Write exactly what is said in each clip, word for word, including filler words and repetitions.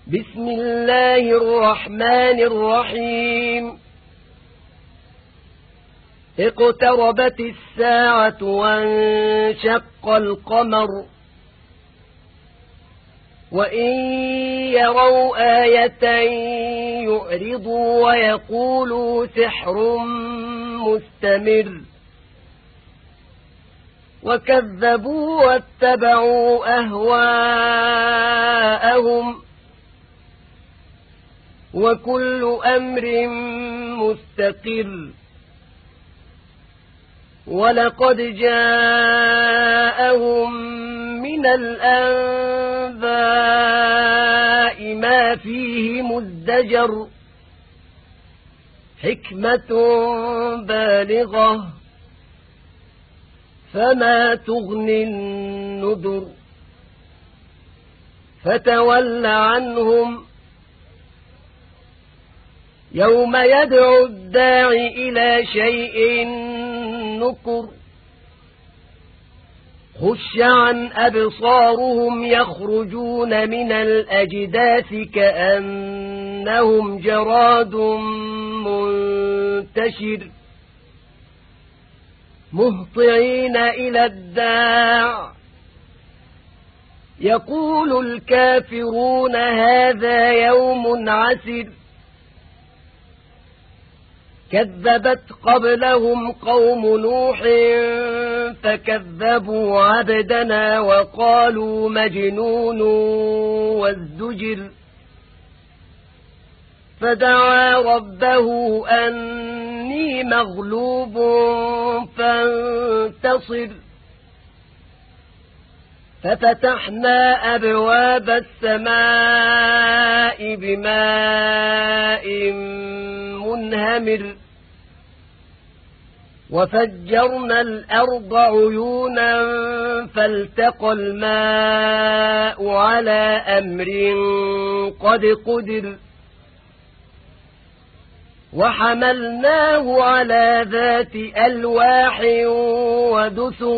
بسم الله الرحمن الرحيم اقتربت الساعة وانشق القمر وإن يروا آية يعرضوا ويقولوا سحر مستمر وكذبوا واتبعوا أهواءهم وكل أمر مستقر ولقد جاءهم من الأنباء ما فيه مزدجر حكمة بالغة فما تغني النذر فتول عنهم يوم يدعو الداعي إلى شيء نكر خش عن أبصارهم يخرجون من الأجداث كأنهم جراد منتشر مهطعين إلى الداع يقول الكافرون هذا يوم عسر كذبت قبلهم قوم نوح فكذبوا عبدنا وقالوا مجنون وازدجر فدعا ربه أني مغلوب فانتصر ففتحنا أبواب السماء بماء منهمر وفجرنا الأرض عيونا فالتقى الماء على أمر قد قدر وحملناه على ذات ألواح ودسر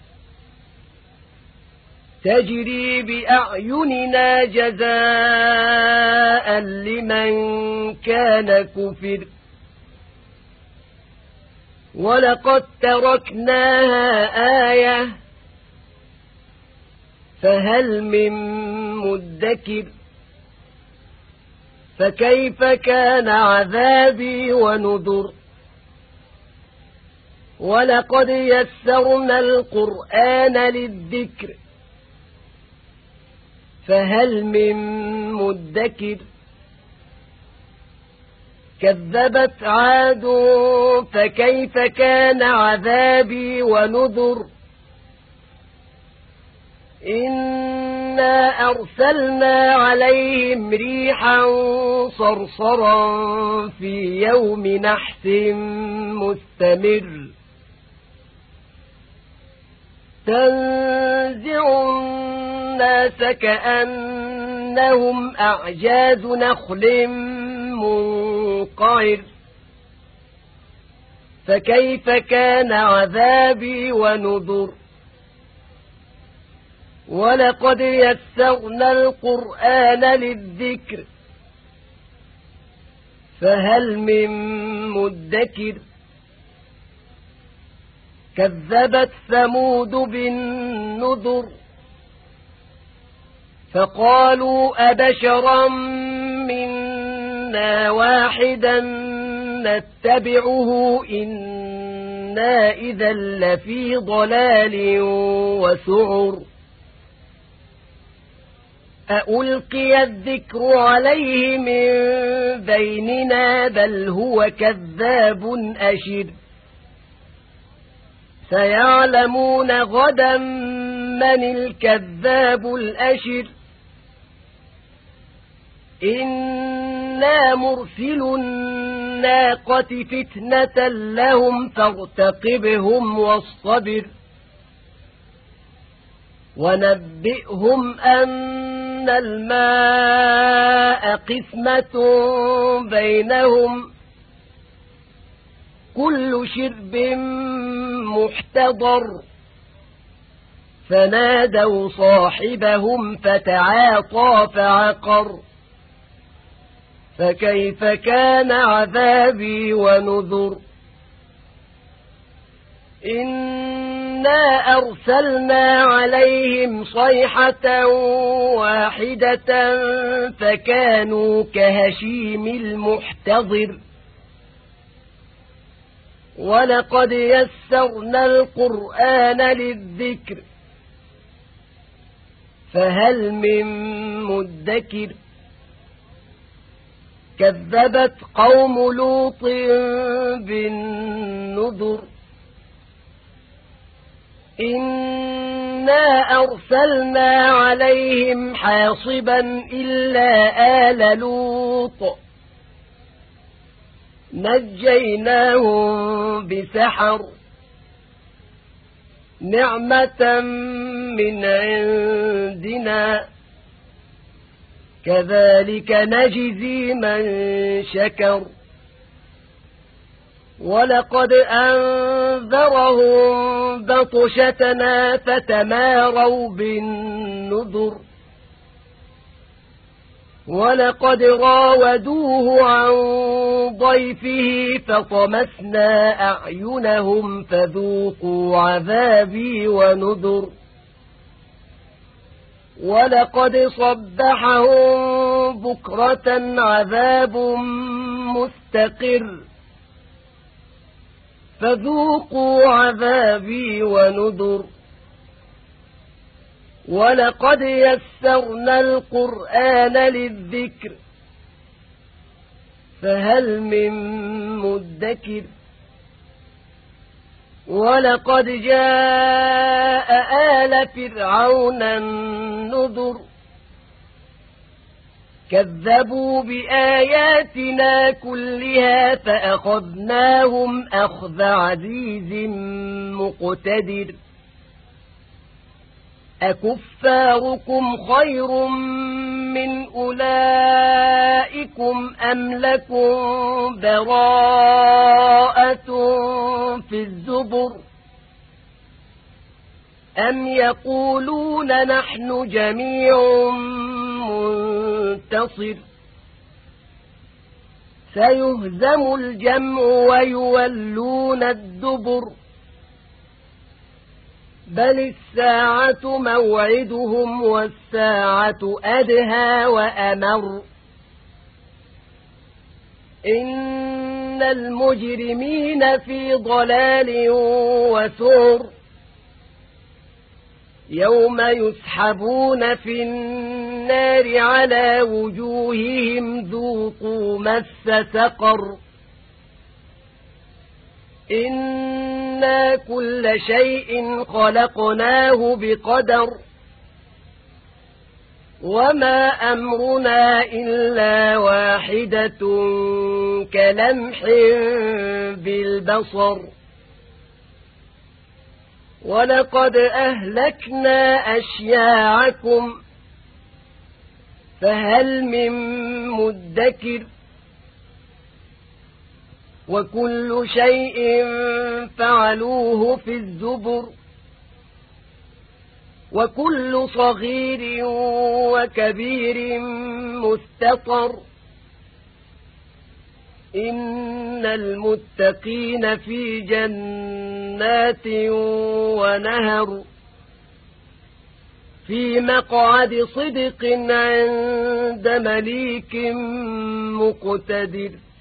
تجري بأعيننا جزاء لمن كان كفر ولقد تركناها آية فهل من مدكر فكيف كان عذابي ونذر ولقد يسرنا القرآن للذكر فهل من مدكر كذبت عاد فكيف كان عذابي ونذر إنا أرسلنا عليهم ريحا صرصرا في يوم نحس مستمر تنزع الناس كأنهم أعجاز نخل منقعر فكيف كان عذابي ونذر ولقد يسرنا القرآن للذكر فهل من مدكر كذبت ثمود بالنذر فقالوا أبشرا منا واحدا نتبعه إنا إذا لفي ضلال وسعر أألقي الذكر عليه من بيننا بل هو كذاب أشر سيعلمون غدا من الكذاب الأشر إنا مرسل الناقة فتنة لهم فارتقبهم واصطبر ونبئهم أن الماء قسمة بينهم كل شرب محتضر فنادوا صاحبهم فتعاطى فعقر فكيف كان عذابي ونذر إنا أرسلنا عليهم صيحة واحدة فكانوا كهشيم المحتضر ولقد يسرنا القرآن للذكر فهل من مدكر كذبت قوم لوط بالنذر إنا أرسلنا عليهم حاصبا إلا آل لوط نجيناهم بسحر نعمة من عندنا كذلك نجزي من شكر ولقد أنذرهم بطشتنا فتماروا بالنذر ولقد راودوه عن ضيفه فطمسنا أعينهم فذوقوا عذابي ونذر ولقد صبحهم بكرة عذاب مستقر فذوقوا عذابي ونذر ولقد يسرنا القرآن للذكر فهل من مدكر ولقد جاء آل فرعون النذر كذبوا بآياتنا كلها فأخذناهم أخذ عزيز مقتدر أكفاركم خير من أولئكم أم لكم براءة في الزبر أم يقولون نحن جميع منتصر سيهزم الجمع ويولون الدبر بل الساعة موعدهم والساعة أدهى وأمر إن المجرمين في ضلال وسعر يوم يسحبون في النار على وجوههم ذوقوا مس سقر إنا كل شيء خلقناه بقدر وما أمرنا إلا واحدة كلمح بالبصر ولقد أهلكنا أشياعكم فهل من مدكر وكل شيء فعلوه في الزبر وكل صغير وكبير مستطر إن المتقين في جنات ونهر في مقعد صدق عند مليك مقتدر.